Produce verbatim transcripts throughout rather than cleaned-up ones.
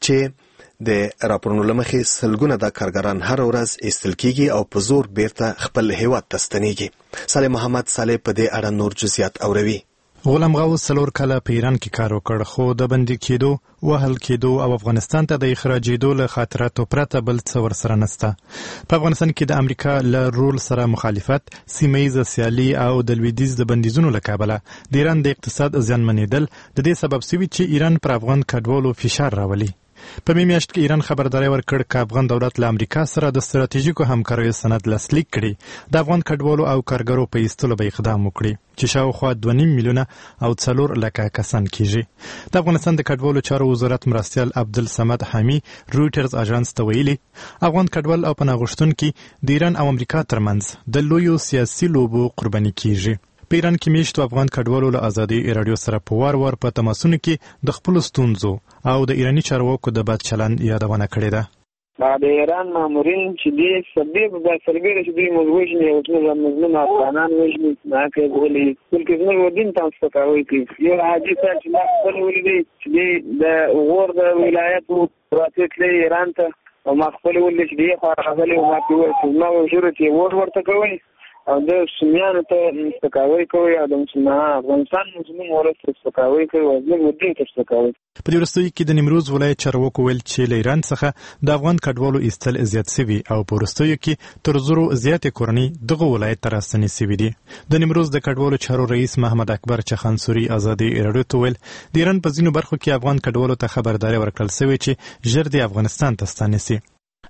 چې د راپورونو له مخې سلګونه د کارګران هر ورځ ایستل کیږي او په زور بیرته خپل هیواد ته ستنیږي. صالح محمد صالح په دې اړه نور جزئیات اوروي. غلام غوث څلور کاله په ایران کې کار وکړ، خو د بندي کېدو، وهل کېدو او افغانستان ته د اخراجېدو له خاطراتو پرته بل څه ورسره نشته. په افغانستان کې د امریکا له رول سره مخالفت، سیمه ییزه سیالي او د لویدیځ د بندیزونو له کبله د ایران د اقتصاد زیانمنېدل د دې سبب شوي چې ایران پر افغان کډوالو فشار راولي. په می میاشت کې ایران خبرداری ورکړ چې افغان دولت له امریکا سره د ستراتیژیکو همکاریو سند لاسلیک کړي، د افغان کډوالو او کارګرو په ایستلو به اقدام وکړي چې شاوخوا دوه نیم میلیونه او څلور لکه کسان کیږي. د افغانستان د کډوالو چارو وزارت مرستیال عبدالصمد حمی رویټرز اژانس ته ویلي افغان کډوال او پناه غوښتونکي د ایران او امریکا ترمنځ د لویو سیاسي لوبو قرباني کیږي. په ایران کې میشتو افغان کډوالو له ازادي راډیو سره په وار وار په تماسونو کې د خپلو ستونزو او د ایراني چارواکو د بد چلند یادونه کړې ده. د ایران مامورین چې دې سبب د سرګړې چې دوی موږ وژني او څنګه مظلوم افغانان وژني نه کوي غولي بلکې زموږ ودین تاسو ته کوي چې یو حاجی صاحب چې ما خپل ولیدي چې د غور د ولایتو راتللی ایران ته او ما خپل ولیدي چې دی خو راغلی او ما کوي چې ما وجره چې ور ورته کوي او د سمیانو ته سپکاوی کوي او د مسلمان افغانستان مسلمان ورته سپکاوی کوي او د مدین ته سپکاوي. په دې وروستیو کې د نیمروز ولایت چارواکو ویل چې له ایران څخه د افغان کډوالو ایستل زیات شوي او په وروستیو کې تر زرو زیاتې کورنۍ دغه ولایت ته راستنې شوي دي. د نیمروز د کډوالو چارو رئیس محمد اکبر چخانسوري ازادي راډیو ته ویل د ایران په ځینو برخو کې افغان کډوالو ته خبرداری ورکړل شوې چې ژر د افغانستان ته ستانه شي.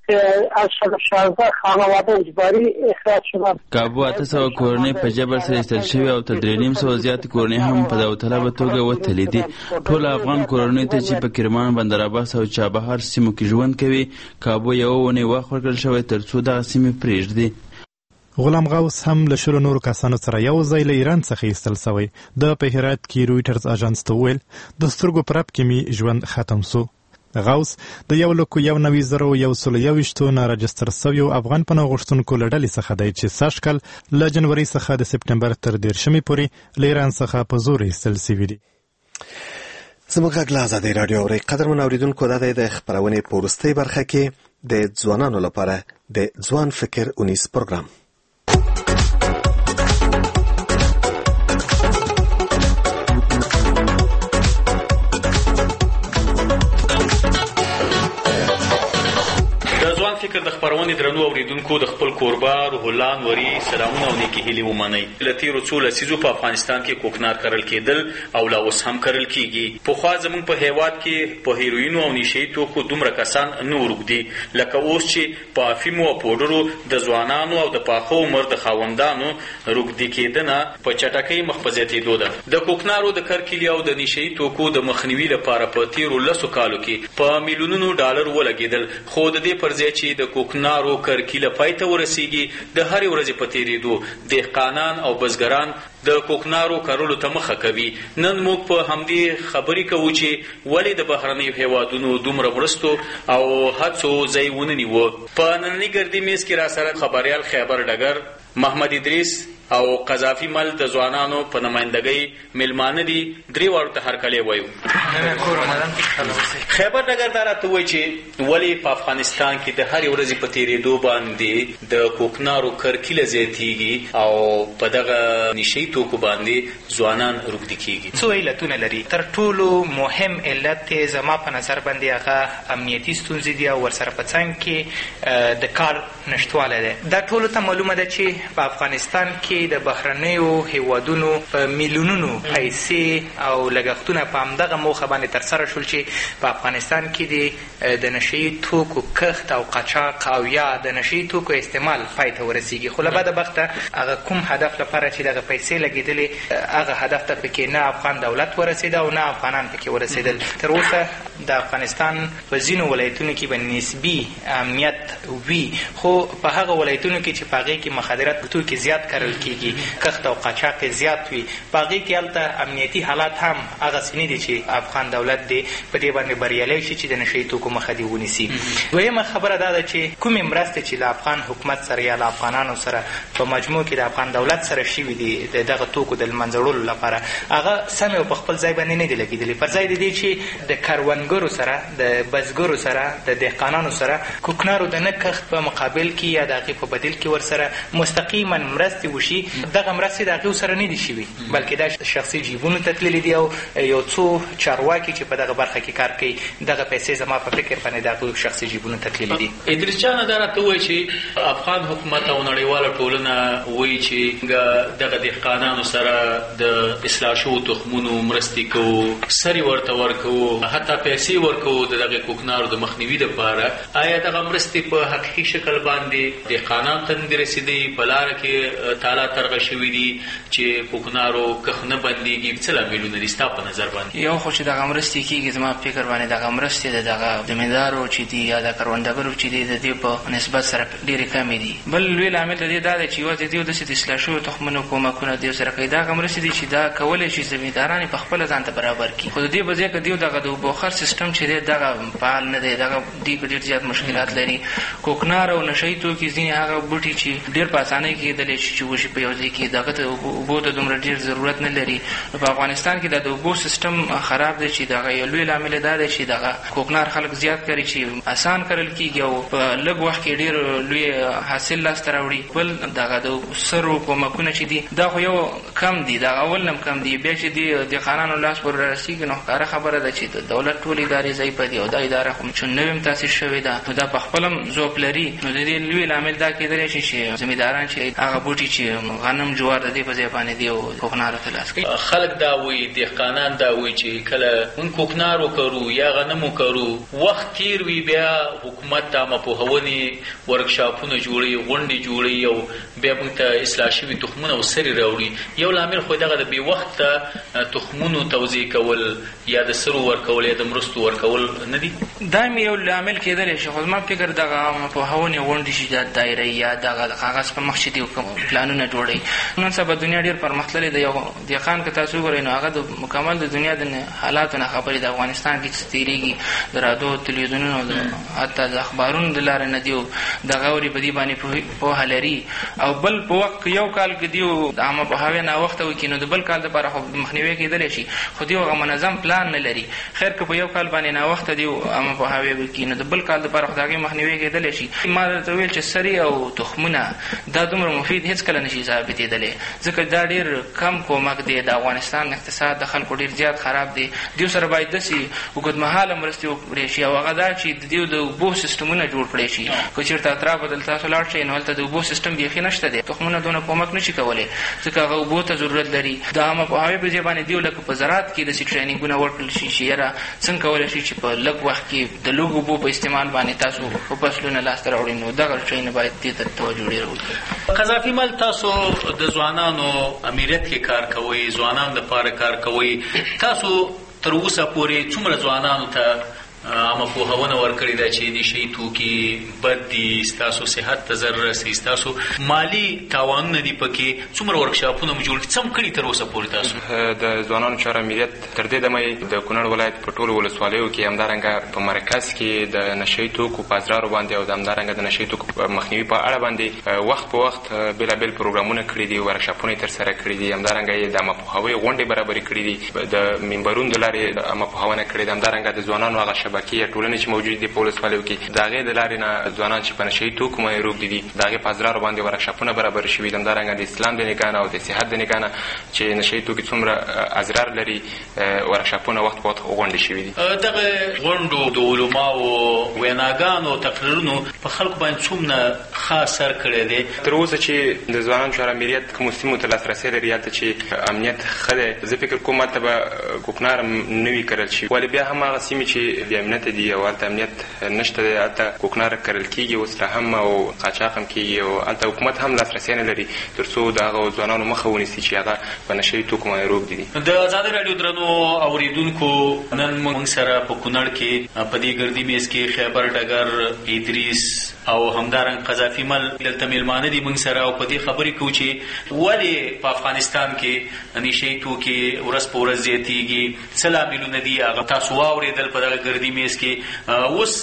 از شانزده خانواده اجباری اخراج شدند. کابو اته سوه کورنۍ په جبر سره ایستل شوي او تر درې نیم سوه زیاتې کورنۍ هم په داوطلبه توګه وتلي دي. ټول افغان کورنۍ ته چې په کرمان، بندرعباس او چابهار سیمو کې ژوند کوي کابو یوه اونۍ وخت ورکړل شوی تر څو دغه سیمې پرېږدي. غلام غوث هم له شلو نورو کسانو سره یو ځای له ایران څخه ایستل شوی. د په هرات کې رویټرز اژانس ته وویل د سترګو په رپ کې مې ژوند ختم سو. غوث د یو لکو یو نوي زرو یو سلو یوویشتو ناراجستر سویو افغان پناه غوښتونکو له ډلې څخه دی چې سږ کال له جنوري څخه د سپټمبر تر دېرشمې پورې له ایران څخه په زور ایستل شوي دي. زموږ غږ له ازادۍ راډیو اورئ. قدرمن اورېدونکو، دا دی د خپرونې په وروستۍ برخه کې د ځوانانو لپاره د ځوان فکر اونیز پروګرام. فکر د خبرونې درنو اوریدونکو د خپل کوربه روح الله نوري سلامونه او نیکې هیلې ومنئ. له تېرو څو لسیزو په افغانستان کې کوکنار کرل کېدل او لا اوس هم کرل کېږي. پخوا زموږ په هیواد کې په هیروینو او نشهیي توکو دومره کسان نه وروږدي لکه اوس چې په افیمو او پوډرو د ځوانانو او د پاخه عمر د خاوندانو روږدي کېدنه په چټکۍ مخ په زیاتېدو ده. د کوکنارو د کرکیلي او د نشهیي توکو د مخنیوي لپاره په تېرو لسو کالو کې په میلیونونو ډالر ولګېدل، خو د دې پر ځای چې د کوکنارو کرکیله پای ته ورسیږي د هرې ورځې په تېرېدو دهقانان او بزګران د کوکنارو کرلو ته مخه کوي. نن موږ په همدې خبرې کوو چې ولې د بهرنیو هیوادونو دومره مرستو او هڅو ځای ونه نیوه. په ننني ګردي میز کې را سره خبریال خیبر ډګر، محمد ادریس او قذافي مل د ځوانانو په نمایندګۍ میلمانه دي. درې واړو ته هرکلی وایو. خیبر ډګر دا راته وایي چې ولې په افغانستان کې د هرې ورځې په تېرېدو باندې د کوکنارو کرکیله زیاتېږي او په دغه نشهیي توکو باندې ځوانان روږدي کېږي. څو علتونه لري. تر ټولو مهم علت زما په نظر باندې هغه امنیتي ستونزې دي او ورسره په څنګ کې د کار نشتوالی دی. دا ټولو ته معلومه ده چې په افغانستان کې د بهرنیو هیوادونو په میلیونونو پیسې او لګښتونه په همدغه موخه باندې ترسره شول چې په افغانستان کې د نشهیي توکو کښت او قاچاق او یا د نشهیي توکو استعمال پای ته ورسیږي. خو له بده بخته هغه کوم هدف لپاره چې دغه پیسې لګېدلې هغه هدف ته پکې نه افغان دولت ورسېده او نه افغانان پکې ورسېدل. تر اوسه د افغانستان په ځینو ولایتونو کې به نسبي امنیت وي، خو په هغه ولایتونو کې چې په هغې کې مخدرات توکي زیات کرل کیږي کښت او قاچاق زیات وي په هغې کې هلته امنیتي حالات هم هغسې نه دي چې افغان دولت دی په دې باندې بریالی شي چې د نشهیي توکو مخه دې ونیسي. دویمه خبره دا ده چې کومې مرستې چې له افغان حکومت سره یا له افغانانو سره په مجموع کې د افغان دولت سره شوي دي د دغه توکو د له منځه وړلو لپاره هغه سمې او په خپل ځای باندې نه دي لګېدلي پر ځای د دې چې د کروندګرو سره د بزګرو سره د دهقانانو سره کوکنارو د نه کښت په مقابل کې یا د هغې په بدل کې ورسره مستقیما مرستې وشي. دغه مرستې د هغې سره نه دي شوي بلکې دا شخصي جیبونو ته تللي دي او یو څو چارواکي چې په دغه برخه کې کار کوي دغه پیسې زما په فکر باندې د هغوی شخصي جیبونو ته تللي دي. ادریس جانه دا راته ووایي چې افغان حکومت او نړیواله ټولنه وایي چې دغه دهقانانو سره د اصلاح شوو تخمونو مرستې کوو، سرې ورته ورکوو، حتی پیسې ورکوو د دغې کوکنارو د مخنیوي دپاره. آیا دغه مرستې په حقیقي شکل باندې دهقانانو ته نه دي رسېدلي؟ په لاره کې تالا ترغه شوي دي چې کوکنارو کښت نه بندېږي؟ څه لاملونه دي ستا په نظر باندې؟ یو خو چې دغه مرستې کېږي زما په فکر باندې دغه مرستې د دغه زمیندارو چې دي یا د کروندګرو چې دي د دې په نسبت سره ډېرې کمې دي. بل لوی لامل د دې دا دی چې یوازې دوی داسې د اصلاح شویو تخمونو کومکونه دوی سره کوي. دغه مرستې دي چې دا کولی شي زمینداران یې په خپله ځان ته برابر کړي. خو د دې په ځای که دوی دغه د اوبوخر سیسټم چې دی دغه فعال نه دی، دغه دوی په ډېر زیات مشکلات لري. کوکنار او نشهیي توکي ځینې هغه بوټي چې ډېر په اسانۍ کېدلی شي چې وشي په یو ځای کې دغه ته اوبو ته دومره ډېر ضرورت نه لري. په افغانستان کې د اوبو سیسټم خراب دی چې دغه یو لوی لامل دا دی چې دغه کوکنار خلک زیات کوي چې اسان کرل کېږي او په لږ وخت کې ډېر لوی حاصل لاسته راوړي. بل دغه د سرو کومکونه چې دي دا خو یو کم دي، دغه اول هم کم دي. بیا چې د دهقانانو لاس پورې رارسېږي نو ښکاره خبره ده چې د دولت ټولې ادارې ضعیفه دي او دا اداره خو چې نوې هم تاسیس شوې ده نو دا په خپل هم ذوق لري. نو د دې لوی لامل دا کېدلی شي چې زمینداران چې هغه بوټي چې غنم جوار د دې په ځای باندې دي او کوکنارو ته لاس کوي. خلک دا وایي، دهقانان دا وایي چې کله مونږ کوکنار وکرو یا غنم وکرو وخت تېر وي بیا حکومت د عامه پوهونې ورکشاپونه جوړوي، غونډې جوړوي او بیا موږ ته اصلاح شوي تخمونه او سرې راوړي. یو لامل خو دغه د بې وخته تخمونو توزیع کول یا د سرو ورکول یا د مرستو ورکول نه دي؟ دا مې یو لامل کېدلی شي. خو زما فکر دغه عامه پوهونې غونډې چې د دایرې یا دغه د کاغذ په مخ چې دي پلانونه جوړوي. نن سبا دنیا ډېر پرمختللې ده. یو دهقان که تاسو وګورئ نو هغه د مکمل د دنیا د حالاتو نه خبرې د افغانستان کې څه تېرېږي د رادیو تلویزیونونو حتی د اخبارونو د لارې نه دي دغه اوري په دې باندې پوهه لري. او بل په وخت یو کال کې دیو د عامه پوهاوی ناوخته وکړي نو د بل کال دپاره خو مخنیوی کېدلی شي، خو دیو هغه منظم پلان نه لري. خیر که په یو کال باندې ناوخته دیو عامه پوهاوی وکړي نو د بل کال دپاره خو د هغې مخنیوی کېدلی شي. ما درته ویل چې سرې او تخمونه دا دومره مفید هېڅکله نه شي ثابتېدلی ځکه دا ډېر کم کومک دی. د افغانستان اقتصاد د خلکو ډېر زیات خراب دی. دیو سره باید داسې اوږدمهاله مرستې وکړی شي او هغه دا چې د دیو د اوبو سیسټمونه جوړ کړی شي. که چېرته اطرافو دلته تاسو لاړ شئ نو هلته د اوبو سیسټم بیخي نشته دی. تخمونه دونه کومک نشي کولی ځکه هغه اوبو ته ضرورت لري. د عامه پوهاوی په ځای باندې دیو لکه په زراعت کې داسې ټرینینګونه ورکړل شي چې یاره څنګه کولی شي چې په لږ وخت کې د لږ اوبو په استعمال باندې تاسو ښه فصلونه لاسته راوړئ. نو دغه شیونه باید دې ته توجه ډېره وکړي. قذافي مل تاسو د ځوانانو امریت کې کار کوئ، ځوانانو دپاره کار کوئ. تاسو تر اوسه پورې څومره ځوانانو ته عامه پوهونه ورکړې ده چې نشهیي توکي بد دي، ستاسو صحت ته ضرر رسوي، ستاسو مالي تاوانونه دي پکې؟ څومره ورکشاپونه مو جوړ کړي؟ څه م کړي تر اوسه پورې تاسو؟ د ځوانانو چاره امریت تر دې دمه د کونړ ولایت په ټولو ولسوالیو کې همدارنګه په مرکز کې د نشهیي توکو په ازرارو باندې او د همدارنګه د نشهیي توکو مخنیوي په اړه باندې وخت په وخت بېلابېل پروګرامونه کړي دي، ورکشاپونه یې ترسره کړي دي. همدارنګه یې د عامه پوهاوی غونډې برابرې کړي دي، د منبرونو د لارې عامه پوهونه کړې ده. همدارنګه د ځوانانو هغه شبکې یا ټولنې چې موجود دي په ولسوالیو کې د هغې د لارې نه ځوانان چې په نشهیي توکو باندې روږدي دي د هغې په ازرارو باندې ورکشاپونه برابر شوي دي. همدارنګه د اسلام د نګاه نه او د صحت د نګاه نه چې نشهیي توکي څومره ازرار لري ورکشاپونه وخت په وخت غونډې شوي دي. دغه غونډو د علماو ویناګانو تقریرونو په خلکو باندې څومره ښه اثر کړی دی؟ تر اوسه چې د ځوانانو شورا امریت کومو سیمو ته لاسرسی لري هلته چې امنیت ښه دی. زه فکر کوم هلته به کوکنار نه وي کرل شي، ولې بیا هم هغه سیمې چې بې امنیته دي او هلته امنیت نشته دی هلته کوکنار کرل کېږي اوس لا هم او قاچاق هم کېږي او هلته حکومت هم لاسرسی نه لري تر څو د هغو ځوانانو مخه ونیسي چې هغه په نشهیي توکو باندې روږدي دي. د ازادي راډیو درنو اورېدونکو، نن موږ سره په کونړ کې په دې ګردي میز کې خیبر ډګر ادریس او همدارنګه قذافي مل دلته میلمانه دي موږ سره، او په دې خبرې کوو چې ولې په افغانستان کې نشي توکي ورځ په ورځ زیاتېږي، څه لاملونه دي هغه تاسو واورېدل په دغه ګردي میز کې. اوس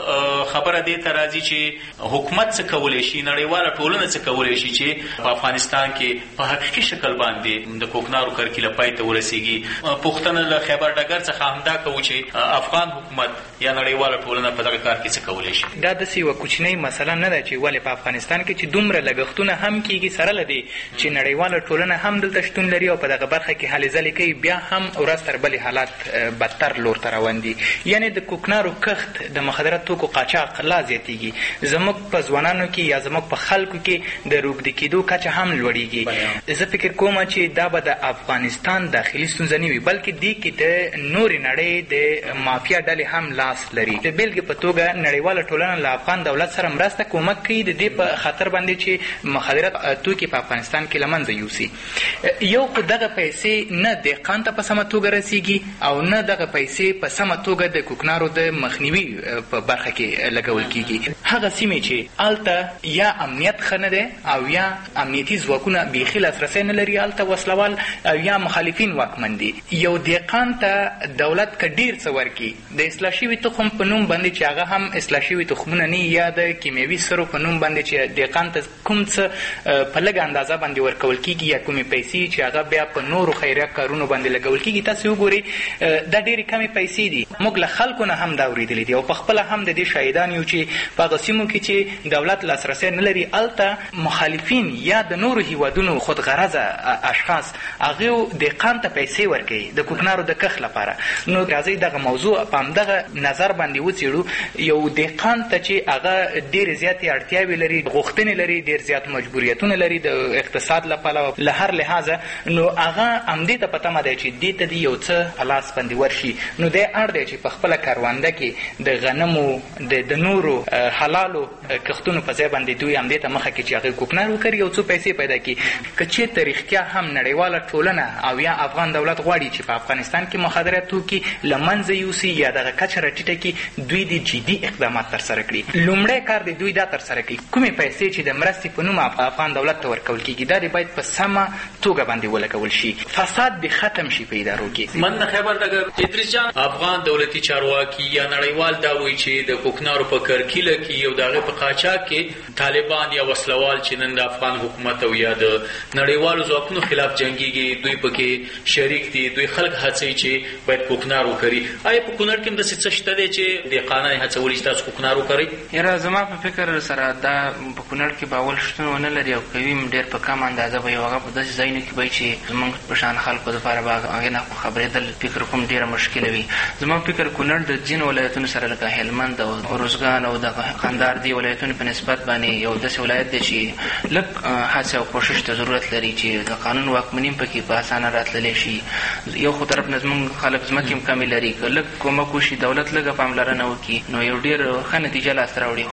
خبره دې ته راځي چې حکومت څه کولی شي، نړیواله ټولنه څه کولی شي چې په افغانستان کې په حقیقي شکل باندې د کوکنارو کرکیله پای ته ورسیږي. پوښتنه له خیبر ډګر څخه همدا کوو چې افغان حکومت یا نړیواله ټولنه په دغه کار کې څه کولی شي. دا داسې یوه کوچنۍ مسله نه ده چې ولې په افغانستان کې چې دومره لګښتونه هم کېږي سره له دې چې نړیواله ټولنه هم دلته شتون لري او په دغه برخه کې هلې ځلې کوي، بیا هم ورځ تر بلې حالات بدتر لور ته روان دي. یعنې د کوکنارو کښت د مخدره توکو قاچاق لا زیاتېږي. زموږ په ځوانانو کې یا زموږ په خلکو کې د روږدي کېدو کچه هم لوړېږي. زه فکر کوم چې دا به د افغانستان داخلي ستونزه نه وي، بلکې دې کې د نورې نړۍ د مافیا ډلې هم لاس لري. د بېلګې په توګه نړیواله ټولنه له افغان دولت سره مرسته کومک کوي د دې په خطر باندې چې مخدره توکي په افغانستان کې له منځه یوسي. یو خو دغه پیسې نه دهقان ته په سمه توګه رسیږي او نه دغه پیسې په سمه توګه د کوکنارو د مخنیوي په برخه کې لګول کېږي. هغه سیمې چې هلته یا امنیت ښه نه دی او یا امنیتي ځواکونه بیخي لاسرسی نه لري، هلته وسلوال او یا مخالفین واکمن دي. یو دهقان ته دولت که ډېر څه ورکړي د اصلاح شوي تخم په نوم باندې چې هغه هم اصلاح شوي تخمونه نه یا د کیمیاوي سرو په نوم باندې چې دهقان ته کوم څه په لږه اندازه باندې ورکول کېږي یا کومې پیسې چې هغه بیا په نورو خیریه کارونو باندې لګول کېږي، تاسې وګورئ دا ډېرې کمې پیسې دي. موږ له خلکو نه هم دا اورېدلي دي او په خپله هم د دې شاهدان یو چې په هغه سیمو کې چې دولت لاسرسی نه لري، هلته مخالفین یا د نورو هیوادونو خودغرضه اشخاص هغوی دهقان ته پیسې ورکوي د کوکنارو د کښت لپاره. نو راځئ دغه موضوع په همدغه نظر باندې وڅېړو. یو دهقان ته چې هغه ډېرې زیاتې اړتیاوې لري، غوښتنې لري، ډېر زیات مجبوریتونه لري د اقتصاد له پلوه له هر لحاظه، نو هغه همدې ته په تمه دی چې دې ته دې یو څه په لاس باندې ورشي. نو دی اړ دی چې په خپله کرونده کې د غنمو د نورو حلالو کښتونو په ځای باندې دوی همدې ته مخه کړي چې هغوی کوکنار وکړي، یو څو پیسې پیدا کړي. که چېرته رښتیا هم نړیواله ټولنه او یا افغان دولت غواړي چې په افغانستان کې مخدره توکي له منځه یوسي یا دغه کچه راټیټه کړي، دوی د جدي اقدامات ترسره کړي. لومړی کار د دوی دا ترسره کړي کومې پیسې چې د مرستې په نوم افغان دولت ته ورکول کېږي دا باید په سمه توګه باندې ولګول شي، فساد دې ختم شي په ادارو کې. من خبر ډګر ادریس جان، افغان دولتي چارواکي یا نړیوال دا وایي چې د کوکنارو په کرکیله کې او د هغې په قاچاق کې طالبان یا وسلوال چې نن د افغان حکومت او یا د نړیوالو ځواکونو خلاف جنګېږي، دوی پکې شریک دي، دوی خلک هڅوي چې باید کوکنار وکړي. آیا په کونړ کې هم داسې څه شته دی چې دهقانان یې هڅولي چې تاسو کوکنار وکړئ؟ یاره زما په فکر سره دا په کونړ کې به اول شتون ونه لري او کوي هم ډېر په کم اندازه به یو هغه په داسې ځایونو کې وي چې زموږ په شان خلکو دپاره به هغې نه خبرېدل فکر کوم ډېره مشکله وي. زما فکر کونړ د ځینو ولایتونو سره لکه هلمند او ارزګان او د قندهار دې ولایتونو په نسبت باندې یو داسې ولایت دی چې لږ هڅه او کوښښ ته ضرورت لري چې د قانون واکمني پکې په اسانه راتللی شي. یو خو طرف نه زموږ خلک ځمکې هم کمې لري، که لږ کومک وشي دولت لږه پاملرنه وکړي نو یو ډېر ښه نتیجه لاسته راوړي.